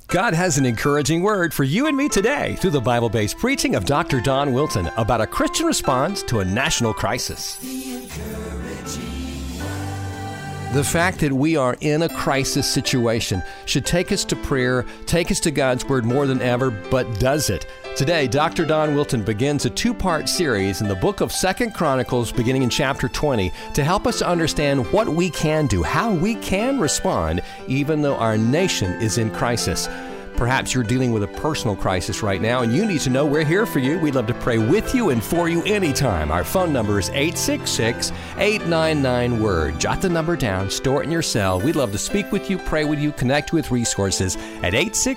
God has an encouraging word for you and me today through the Bible-based preaching of Dr. Don Wilton about a Christian response to a national crisis. The fact that we are in a crisis situation should take us to prayer, take us to God's Word more than ever, but does it? Today, Dr. Don Wilton begins a two-part series in the book of 2 Chronicles, beginning in chapter 20, to help us to understand what we can do, how we can respond, even though our nation is in crisis. Perhaps you're dealing with a personal crisis right now, and you need to know we're here for you. We'd love to pray with you and for you anytime. Our phone number is 866-899-WORD. Jot the number down, store it in your cell. We'd love to speak with you, pray with you, connect with resources at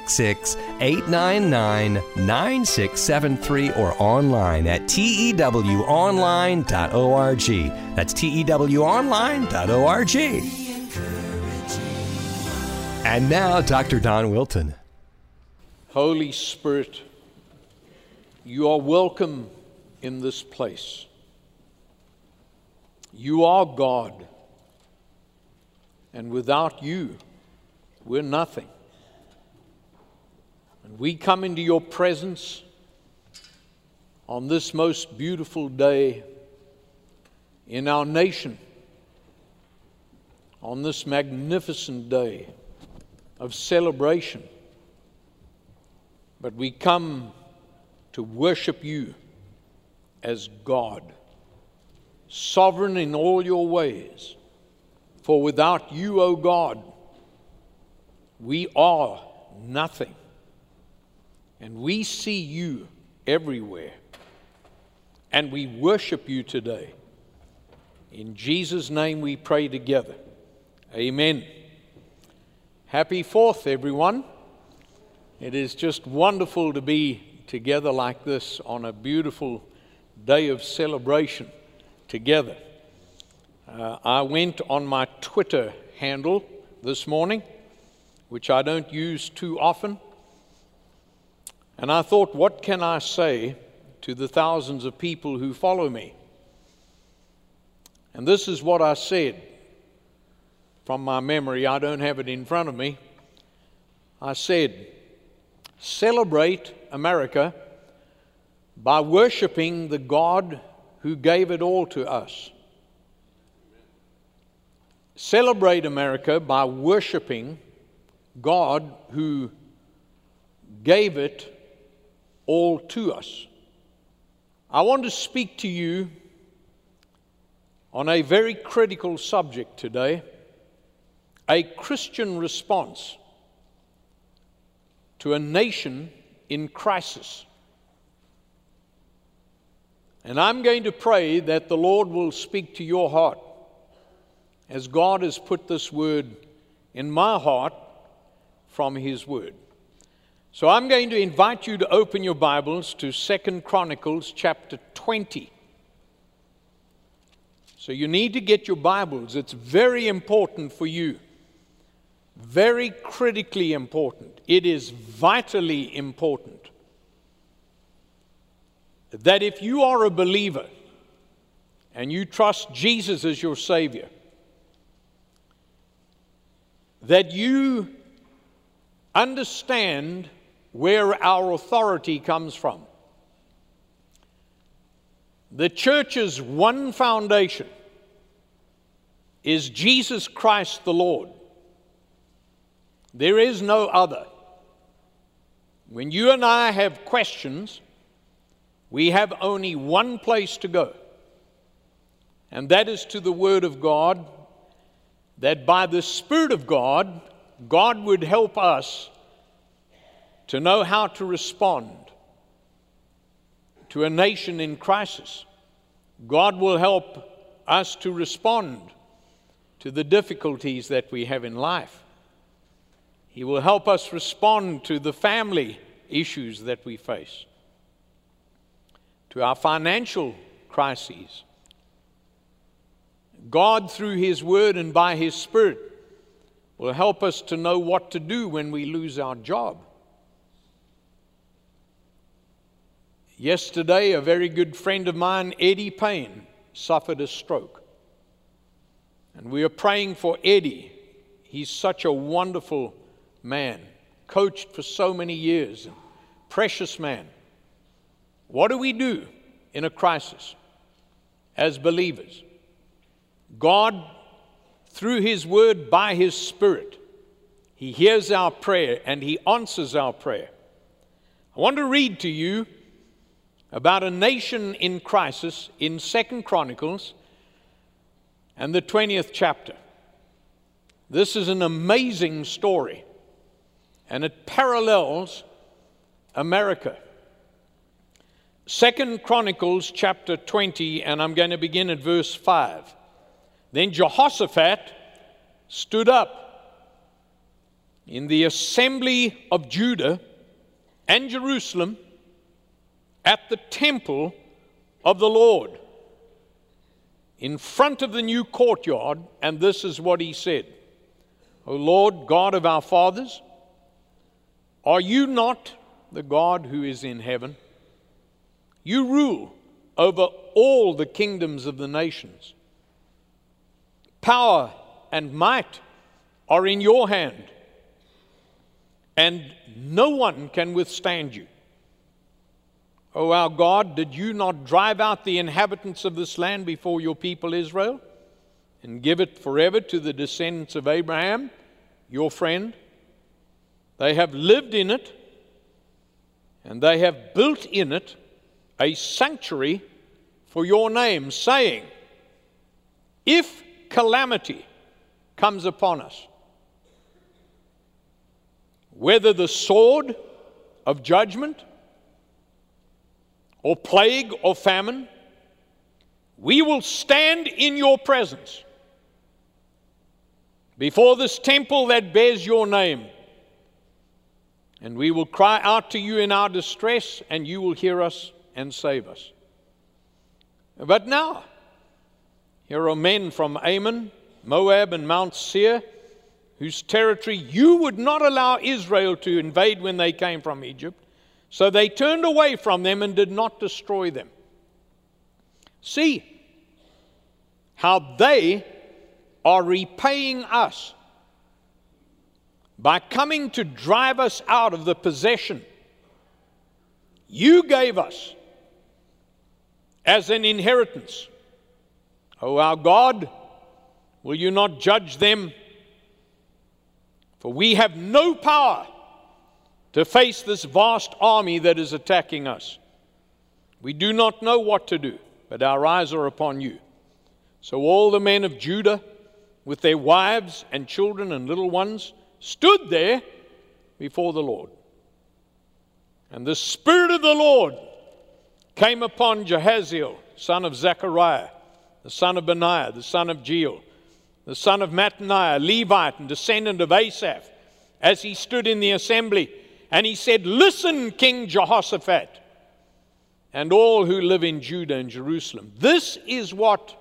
866-899-9673 or online at tewonline.org. That's tewonline.org. And now, Dr. Don Wilton. Holy Spirit, you are welcome in this place. You are God, and without you, we're nothing. And we come into your presence on this most beautiful day in our nation, on this magnificent day of celebration. But we come to worship you as God, sovereign in all your ways. For without you, O God, we are nothing. And we see you everywhere. And we worship you today. In Jesus' name we pray together. Amen. Happy 4th, everyone. It is just wonderful to be together like this on a beautiful day of celebration together. I went on my Twitter handle this morning, which I don't use too often, and I thought, what can I say to the thousands of people who follow me? And this is what I said from my memory. I don't have it in front of me. I said, celebrate America by worshiping the God who gave it all to us. Celebrate America by worshiping God who gave it all to us. I want to speak to you on a very critical subject today, a Christian response to a nation in crisis. And I'm going to pray that the Lord will speak to your heart as God has put this word in my heart from His word. So I'm going to invite you to open your Bibles to 2 Chronicles chapter 20. So you need to get your Bibles. It's very important for you. Very critically important. It is vitally important that if you are a believer and you trust Jesus as your Savior, that you understand where our authority comes from. The church's one foundation is Jesus Christ the Lord. There is no other. When you and I have questions, we have only one place to go, and that is to the Word of God, that by the Spirit of God, God would help us to know how to respond to a nation in crisis. God will help us to respond to the difficulties that we have in life. He will help us respond to the family issues that we face, to our financial crises. God, through His Word and by His Spirit, will help us to know what to do when we lose our job. Yesterday, a very good friend of mine, Eddie Payne, suffered a stroke. And we are praying for Eddie. He's such a wonderful man, coached for so many years. Precious man. What do we do in a crisis as believers? God, through His Word, by His Spirit, He hears our prayer and He answers our prayer. I want to read to you about a nation in crisis in 2 Chronicles and the 20th chapter. This is an amazing story, and it parallels America. 2 Chronicles chapter 20, and I'm going to begin at verse 5. Then Jehoshaphat stood up in the assembly of Judah and Jerusalem at the temple of the Lord, in front of the new courtyard, and this is what he said: O Lord, God of our fathers, are you not the God who is in heaven? You rule over all the kingdoms of the nations. Power and might are in your hand, and no one can withstand you. O our God, did you not drive out the inhabitants of this land before your people Israel, and give it forever to the descendants of Abraham, your friend? They have lived in it, and they have built in it a sanctuary for your name, saying, if calamity comes upon us, whether the sword of judgment, or plague, or famine, we will stand in your presence before this temple that bears your name, and we will cry out to you in our distress, and you will hear us and save us. But now, here are men from Ammon, Moab, and Mount Seir, whose territory you would not allow Israel to invade when they came from Egypt. So they turned away from them and did not destroy them. See how they are repaying us by coming to drive us out of the possession you gave us as an inheritance. O our God, will you not judge them? For we have no power to face this vast army that is attacking us. We do not know what to do, but our eyes are upon you. So all the men of Judah, with their wives and children and little ones, stood there before the Lord. And the Spirit of the Lord came upon Jahaziel, son of Zechariah, the son of Benaiah, the son of Jeiel, the son of Mattaniah, Levite and descendant of Asaph, as he stood in the assembly. And he said, listen, King Jehoshaphat, and all who live in Judah and Jerusalem. This is what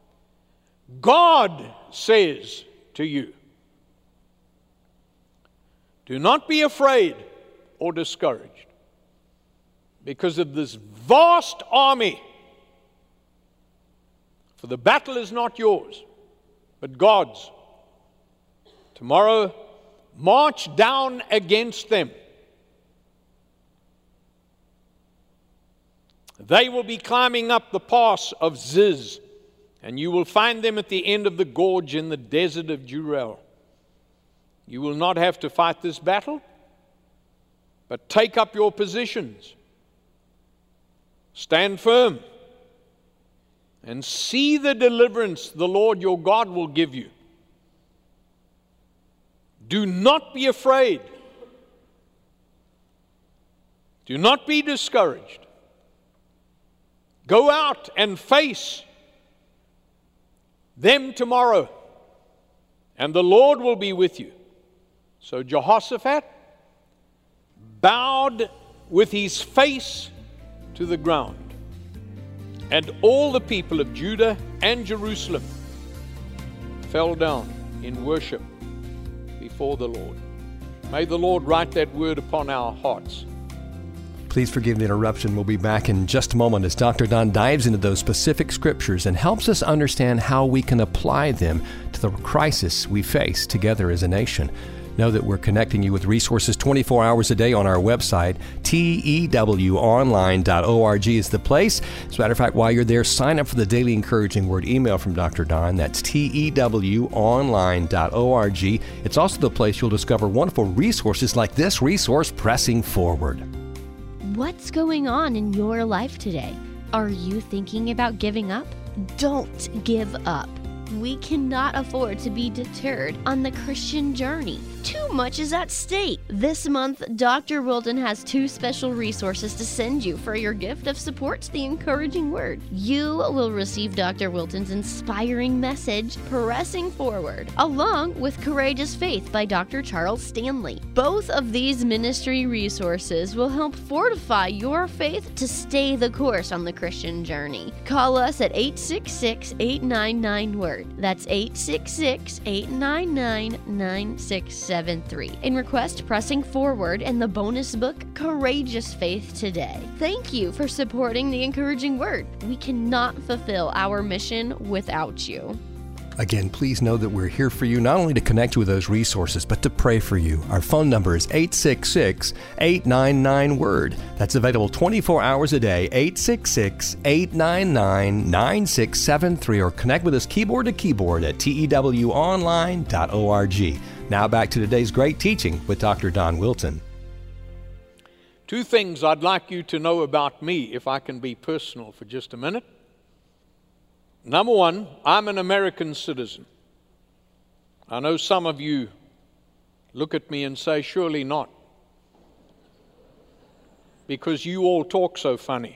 God says to you. Do not be afraid or discouraged because of this vast army. For the battle is not yours, but God's. Tomorrow, march down against them. They will be climbing up the pass of Ziz, and you will find them at the end of the gorge in the desert of Jurel. You will not have to fight this battle, but take up your positions. Stand firm and see the deliverance the Lord your God will give you. Do not be afraid. Do not be discouraged. Go out and face them tomorrow, and the Lord will be with you. So Jehoshaphat bowed with his face to the ground, and all the people of Judah and Jerusalem fell down in worship before the Lord. May the Lord write that word upon our hearts. Please forgive the interruption. We'll be back in just a moment as Dr. Don dives into those specific scriptures and helps us understand how we can apply them to the crisis we face together as a nation. Know that we're connecting you with resources 24 hours a day on our website. TEWonline.org is the place. As a matter of fact, while you're there, sign up for the Daily Encouraging Word email from Dr. Don. That's TEWonline.org. It's also the place you'll discover wonderful resources like this resource, Pressing Forward. What's going on in your life today? Are you thinking about giving up? Don't give up. We cannot afford to be deterred on the Christian journey. Too much is at stake. This month, Dr. Wilton has 2 special resources to send you for your gift of support to the Encouraging Word. You will receive Dr. Wilton's inspiring message, Pressing Forward, along with Courageous Faith by Dr. Charles Stanley. Both of these ministry resources will help fortify your faith to stay the course on the Christian journey. Call us at 866-899-WORD. That's 866-899-9673 and request Pressing Forward and the bonus book Courageous Faith today. Thank you for supporting the Encouraging Word. We cannot fulfill our mission without you. Again, please know that we're here for you, not only to connect you with those resources, but to pray for you. Our phone number is 866-899-WORD. That's available 24 hours a day, 866-899-9673, or connect with us keyboard to keyboard at TEWonline.org. Now back to today's great teaching with Dr. Don Wilton. 2 things I'd like you to know about me, if I can be personal for just a minute. Number 1, I'm an American citizen. I know some of you look at me and say, surely not, because you all talk so funny.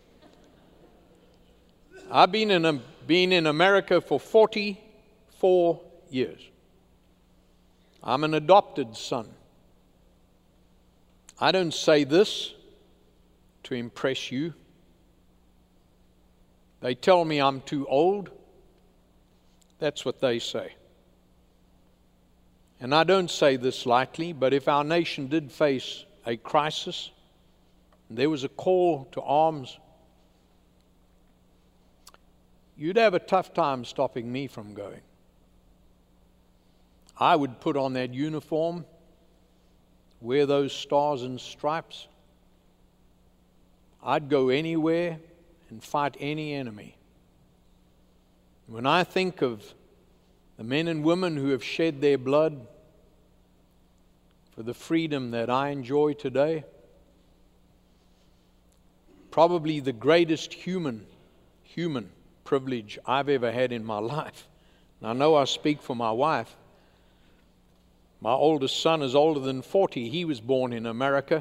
I've been in America for 44 years. I'm an adopted son. I don't say this to impress you. They tell me I'm too old. That's what they say. And I don't say this lightly, but if our nation did face a crisis, and there was a call to arms, you'd have a tough time stopping me from going. I would put on that uniform, wear those stars and stripes. I'd go anywhere and fight any enemy. When I think of the men and women who have shed their blood for the freedom that I enjoy today, probably the greatest human privilege I've ever had in my life. And I know I speak for my wife. My oldest son is older than 40. He was born in America.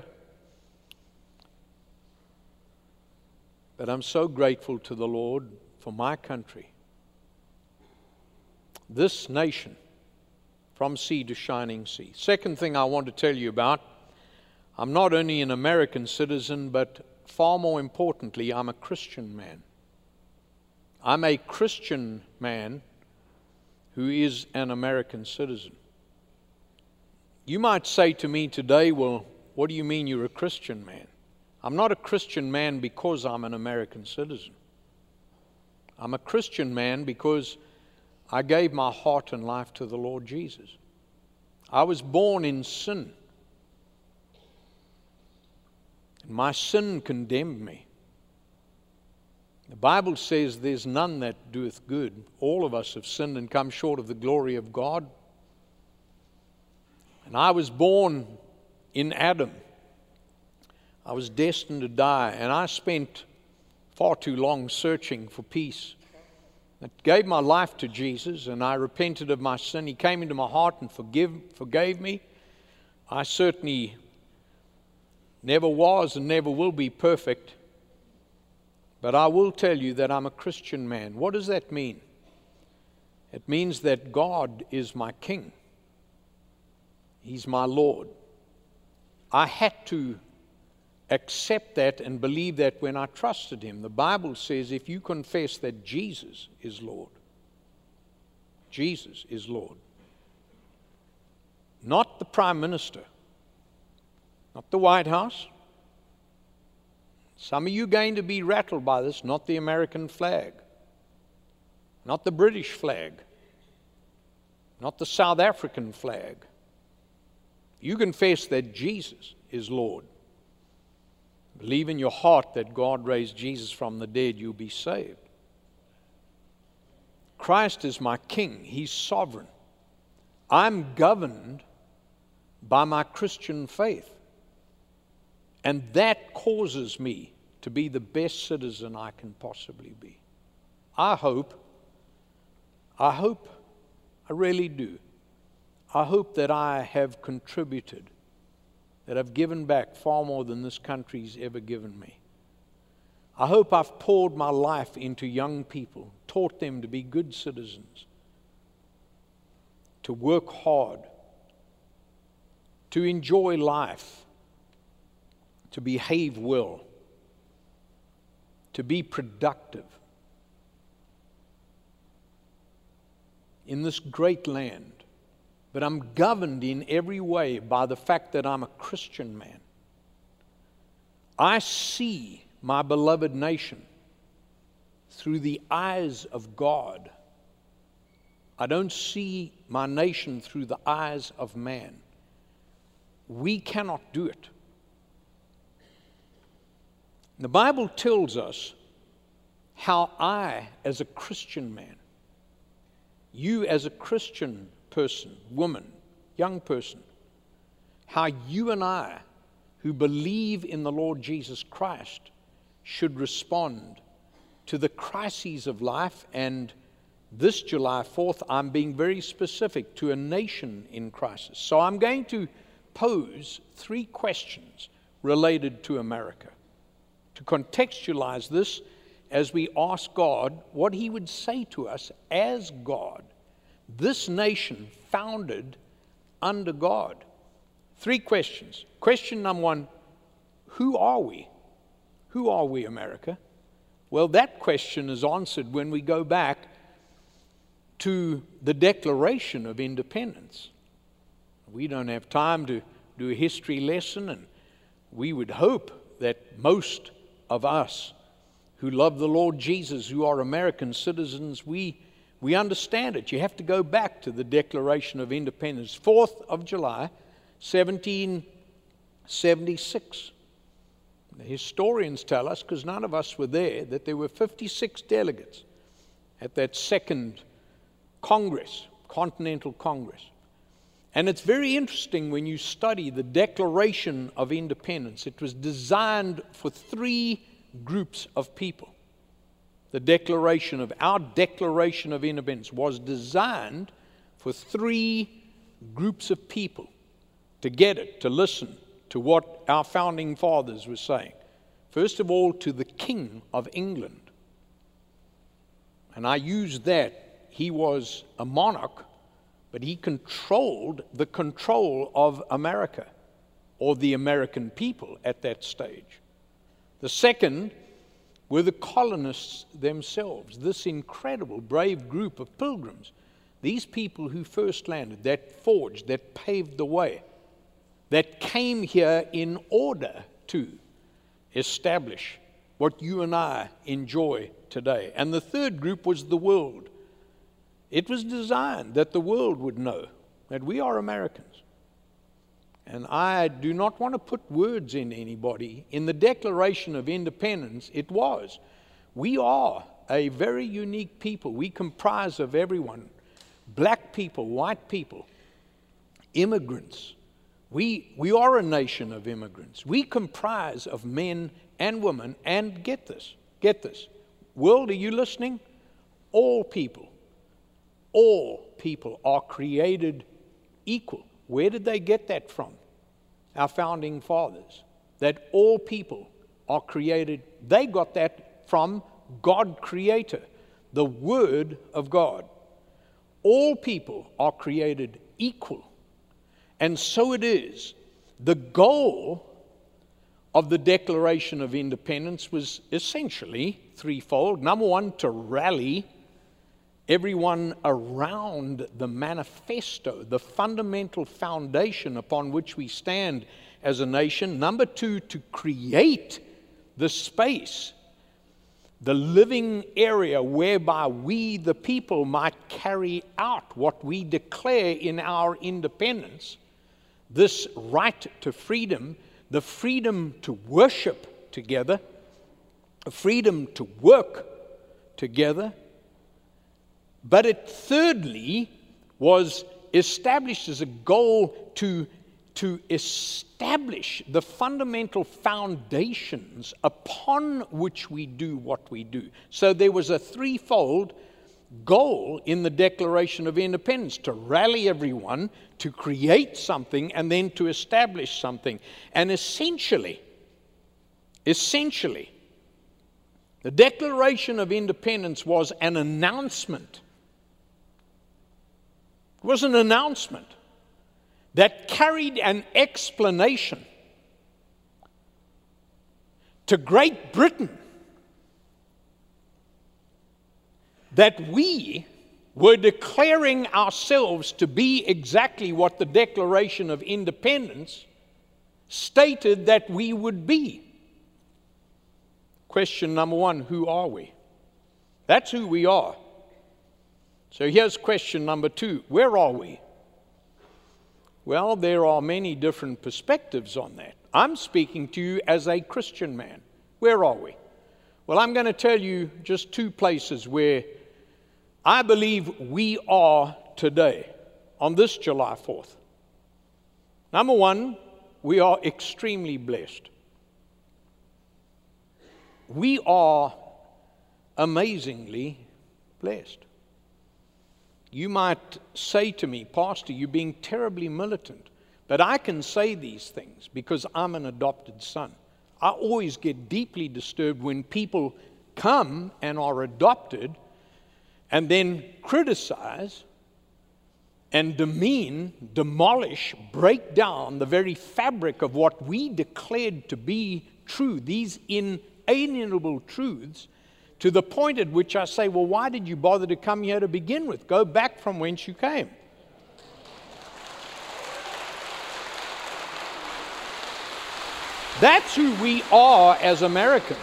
But I'm so grateful to the Lord for my country. This nation, from sea to shining sea. Second thing I want to tell you about, I'm not only an American citizen, but far more importantly, I'm a Christian man. I'm a Christian man who is an American citizen. You might say to me today, well, what do you mean you're a Christian man? I'm not a Christian man because I'm an American citizen. I'm a Christian man because I gave my heart and life to the Lord Jesus. I was born in sin. And my sin condemned me. The Bible says there's none that doeth good. All of us have sinned and come short of the glory of God. And I was born in Adam. I was destined to die, and I spent far too long searching for peace. I gave my life to Jesus, and I repented of my sin. He came into my heart and forgave me. I certainly never was and never will be perfect, but I will tell you that I'm a Christian man. What does that mean? It means that God is my King. He's my Lord. I had to accept that and believe that when I trusted Him. The Bible says if you confess that Jesus is Lord, Jesus is Lord. Not the Prime Minister, not the White House. Some of you are going to be rattled by this, not the American flag, not the British flag, not the South African flag. You confess that Jesus is Lord. Believe in your heart that God raised Jesus from the dead, you'll be saved. Christ is my King. He's sovereign. I'm governed by my Christian faith. And that causes me to be the best citizen I can possibly be. I hope, I really do. I hope that I have contributed, that I've given back far more than this country's ever given me. I hope I've poured my life into young people, taught them to be good citizens, to work hard, to enjoy life, to behave well, to be productive in this great land. But I'm governed in every way by the fact that I'm a Christian man. I see my beloved nation through the eyes of God. I don't see my nation through the eyes of man. We cannot do it. The Bible tells us how I, as a Christian man, you as a Christian person, woman, young person, how you and I, who believe in the Lord Jesus Christ, should respond to the crises of life. And this July 4th, I'm being very specific to a nation in crisis. So I'm going to pose 3 questions related to America, to contextualize this as we ask God what He would say to us as God, this nation founded under God. 3 questions. Question number 1, who are we? Who are we, America? Well, that question is answered when we go back to the Declaration of Independence. We don't have time to do a history lesson, and we would hope that most of us who love the Lord Jesus, who are American citizens, we understand it. You have to go back to the Declaration of Independence, 4th of July, 1776. The historians tell us, because none of us were there, that there were 56 delegates at that second Congress, Continental Congress. And it's very interesting when you study the Declaration of Independence. It was designed for 3 groups of people. Our Declaration of Independence was designed for 3 groups of people to get it, to listen to what our founding fathers were saying. First of all, to the King of England. And I use that. He was a monarch, but he controlled the control of America, or the American people at that stage. The second were the colonists themselves, this incredible, brave group of pilgrims, these people who first landed, that forged, that paved the way, that came here in order to establish what you and I enjoy today. And the third group was the world. It was designed that the world would know that we are Americans. And I do not want to put words in anybody. In the Declaration of Independence, it was. We are a very unique people. We comprise of everyone. Black people, white people, immigrants. We are a nation of immigrants. We comprise of men and women. And get this. World, are you listening? All people are created equal. Where did they get that from? Our founding fathers. That all people are created. They got that from God Creator, the Word of God. All people are created equal. And so it is. The goal of the Declaration of Independence was essentially threefold. Number 1, to rally everyone around the manifesto, the fundamental foundation upon which we stand as a nation. Number 2, to create the space, the living area whereby we, the people, might carry out what we declare in our independence, this right to freedom, the freedom to worship together, a freedom to work together. But it thirdly was established as a goal to establish the fundamental foundations upon which we do what we do. So there was a threefold goal in the Declaration of Independence: to rally everyone, to create something, and then to establish something. And essentially, the Declaration of Independence was an announcement. It was an announcement that carried an explanation to Great Britain that we were declaring ourselves to be exactly what the Declaration of Independence stated that we would be. Question number one, who are we? That's who we are. So here's question number two, where are we? Well, there are many different perspectives on that. I'm speaking to you as a Christian man. Where are we? Well, I'm going to tell you just two places where I believe we are today on this July 4th. Number one, we are extremely blessed. We are amazingly blessed. You might say to me, Pastor, you're being terribly militant. But I can say these things because I'm an adopted son. I always get deeply disturbed when people come and are adopted and then criticize and demean, demolish, break down the very fabric of what we declared to be true, these inalienable truths, to the point at which I say, well, why did you bother to come here to begin with? Go back from whence you came. That's who we are as Americans.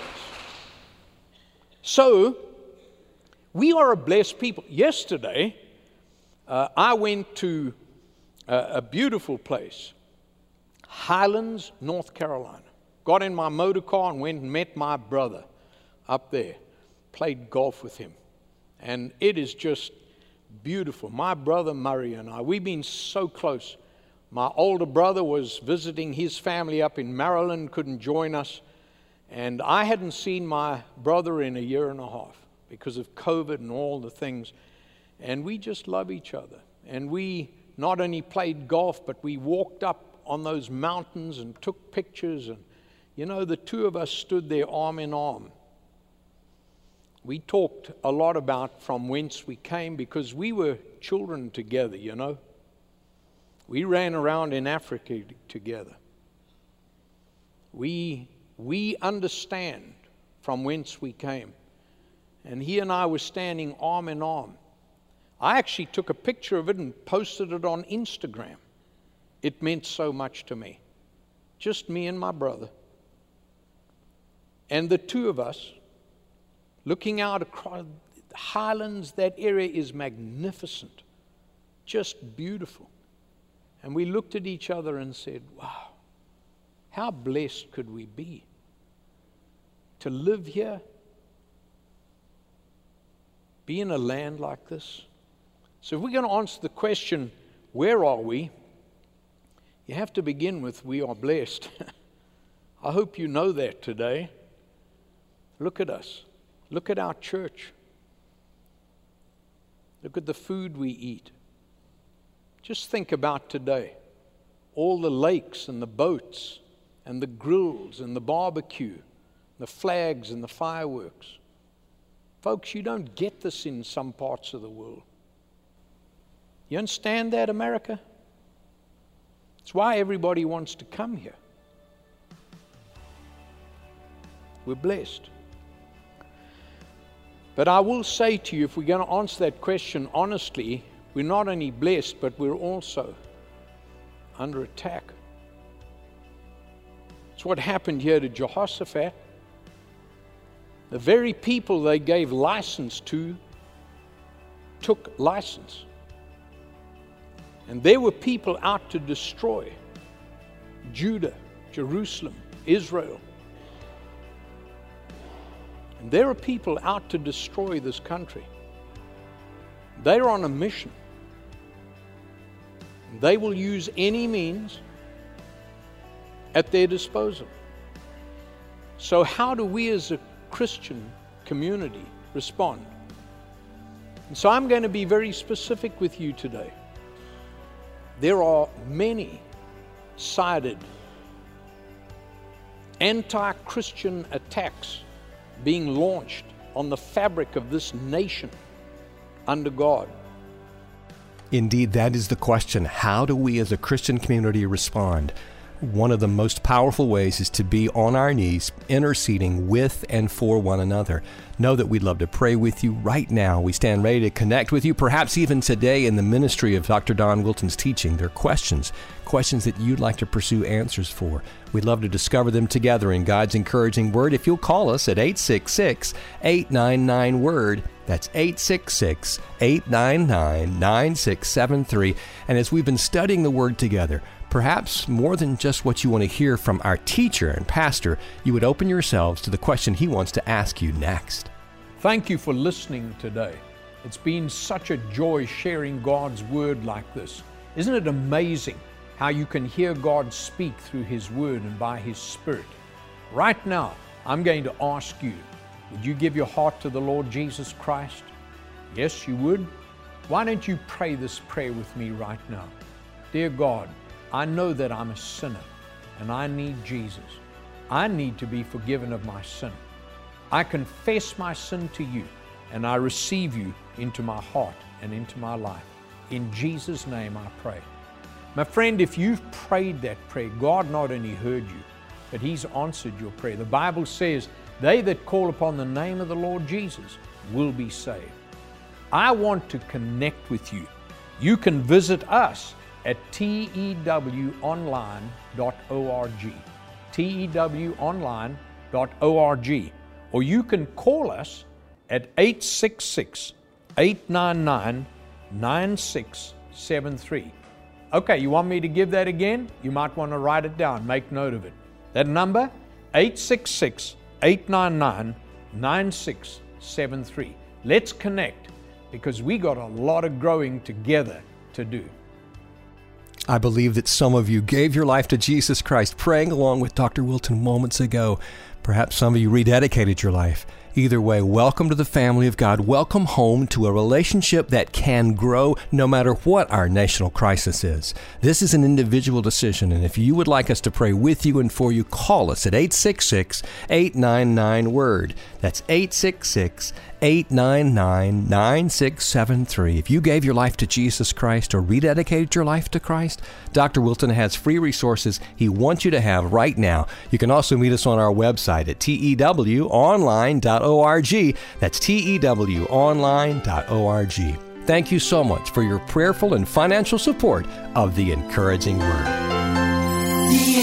So, we are a blessed people. Yesterday, I went to a beautiful place, Highlands, North Carolina. Got in my motor car and went and met my brother up there. Played golf with him. And it is just beautiful. My brother Murray and I, we've been so close. My older brother was visiting his family up in Maryland, couldn't join us. And I hadn't seen my brother in a year and a half because of COVID and all the things. And we just love each other. And we not only played golf, but we walked up on those mountains and took pictures. And, you know, the two of us stood there arm in arm. We talked a lot about from whence we came because we were children together, you know. We ran around in Africa together. We understand from whence we came. And he and I were standing arm in arm. I actually took a picture of it and posted it on Instagram. It meant so much to me. Just me and my brother. And the two of us, looking out across the Highlands, that area is magnificent. Just beautiful. And we looked at each other and said, wow, how blessed could we be to live here, be in a land like this? So if we're going to answer the question, where are we? You have to begin with, we are blessed. I hope you know that today. Look at us. Look at our church. Look at the food we eat. Just think about today. All the lakes and the boats and the grills and the barbecue, the flags and the fireworks. Folks, you don't get this in some parts of the world. You understand that, America? It's why everybody wants to come here. We're blessed. But I will say to you, if we're going to answer that question honestly, we're not only blessed, but we're also under attack. It's what happened here to Jehoshaphat. The very people they gave license to took license. And there were people out to destroy Judah, Jerusalem, Israel. And there are people out to destroy this country. They're on a mission. They will use any means at their disposal. So how do we as a Christian community respond? And so I'm going to be very specific with you today. There are many-sided anti-Christian attacks being launched on the fabric of this nation under God. Indeed, that is the question. How do we as a Christian community respond? One of the most powerful ways is to be on our knees, interceding with and for one another. Know that we'd love to pray with you right now. We stand ready to connect with you, perhaps even today in the ministry of Dr. Don Wilton's teaching. There are questions that you'd like to pursue answers for. We'd love to discover them together in God's encouraging word. If you'll call us at 866-899-WORD, that's 866-899-9673. And as we've been studying the Word together, perhaps more than just what you want to hear from our teacher and pastor, you would open yourselves to the question he wants to ask you next. Thank you for listening today. It's been such a joy sharing God's Word like this. Isn't it amazing how you can hear God speak through His Word and by His Spirit? Right now, I'm going to ask you, would you give your heart to the Lord Jesus Christ? Yes, you would. Why don't you pray this prayer with me right now? Dear God, I know that I'm a sinner and I need Jesus. I need to be forgiven of my sin. I confess my sin to you and I receive you into my heart and into my life. In Jesus' name I pray. My friend, if you've prayed that prayer, God not only heard you, but He's answered your prayer. The Bible says, they that call upon the name of the Lord Jesus will be saved. I want to connect with you. You can visit us at tewonline.org, tewonline.org, or you can call us at 866-899-9673. Okay, you want me to give that again? You might want to write it down, make note of it. That number, 866-899-9673. Let's connect, because we got a lot of growing together to do. I believe that some of you gave your life to Jesus Christ, praying along with Dr. Wilton moments ago. Perhaps some of you rededicated your life. Either way, welcome to the family of God. Welcome home to a relationship that can grow no matter what our national crisis is. This is an individual decision, and if you would like us to pray with you and for you, call us at 866-899-WORD. That's 866-899-9673. If you gave your life to Jesus Christ or rededicated your life to Christ, Dr. Wilton has free resources he wants you to have right now. You can also meet us on our website at tewonline.org. That's tewonline.org. Thank you so much for your prayerful and financial support of the Encouraging Word.